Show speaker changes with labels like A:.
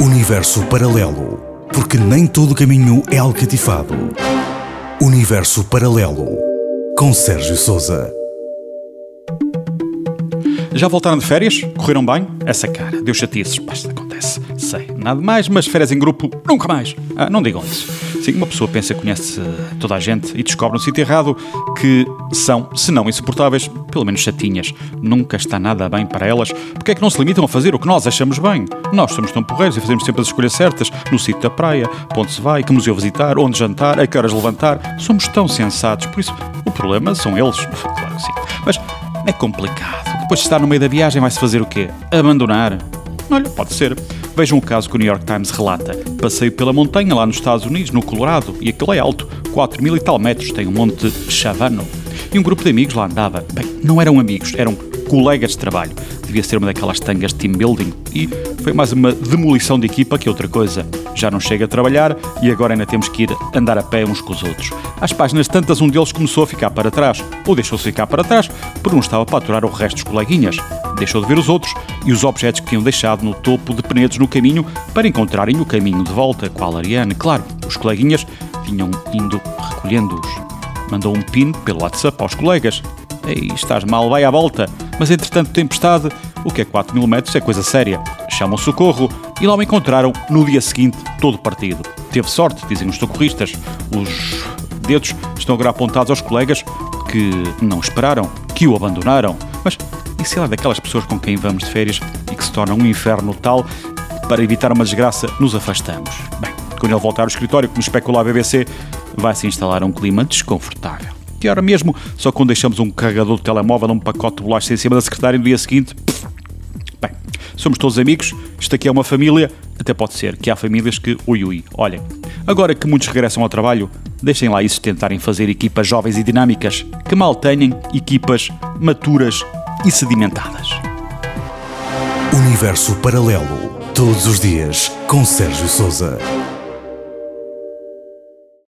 A: Universo paralelo, porque nem todo caminho é alcatifado. Universo paralelo, com Sérgio Sousa.
B: Já voltaram de férias? Correram bem? Essa cara, deu chatices. Isto acontece, sei, nada mais, mas férias em grupo, nunca mais. Não digam isso. Sim, uma pessoa pensa que conhece toda a gente e descobre no sítio errado que são, se não insuportáveis, pelo menos chatinhas. Nunca está nada bem para elas. Porque é que não se limitam a fazer o que nós achamos bem? Nós somos tão porreiros e fazemos sempre as escolhas certas, no sítio da praia, para onde se vai, que museu visitar, onde jantar, a que horas levantar. Somos tão sensatos, por isso o problema são eles. Claro que sim. Mas é complicado. Depois de estar no meio da viagem vai-se fazer o quê? Abandonar? Olha, pode ser. Vejam o caso que o New York Times relata. Passeio pela montanha lá nos Estados Unidos, no Colorado, e aquele é alto, 4.000 e tal metros, tem o Monte Chavano. E um grupo de amigos lá andava. Bem, não eram amigos, eram colegas de trabalho. Devia ser uma daquelas tangas de team building. E foi mais uma demolição de equipa que outra coisa. Já não chega a trabalhar e agora ainda temos que ir andar a pé uns com os outros. Às páginas tantas, um deles começou a ficar para trás. Ou deixou-se ficar para trás, porque não estava para aturar o resto dos coleguinhas. Deixou de ver os outros e os objetos que tinham deixado no topo de penedos no caminho para encontrarem o caminho de volta, qual Ariane. Claro, os coleguinhas vinham indo recolhendo-os. Mandou um pin pelo WhatsApp aos colegas. Ei, estás mal, vai à volta. Mas entretanto, tempestade, o que é 4.000 metros é coisa séria. Chamam socorro e lá o encontraram no dia seguinte, todo partido. Teve sorte, dizem os socorristas. Os dedos estão agora apontados aos colegas que não esperaram, que o abandonaram. Mas e se é daquelas pessoas com quem vamos de férias e que se torna um inferno tal, para evitar uma desgraça, nos afastamos? Bem, quando ele voltar ao escritório, como especula a BBC, vai-se instalar um clima desconfortável. E ora mesmo, só quando deixamos um carregador de telemóvel num pacote de bolacha em cima da secretária no dia seguinte... Bem, somos todos amigos, isto aqui é uma família, até pode ser que há famílias que... Olhem, agora que muitos regressam ao trabalho, deixem lá isso tentarem fazer equipas jovens e dinâmicas, que mal tenham equipas maturas e sedimentadas.
A: Universo paralelo, todos os dias, com Sérgio Sousa.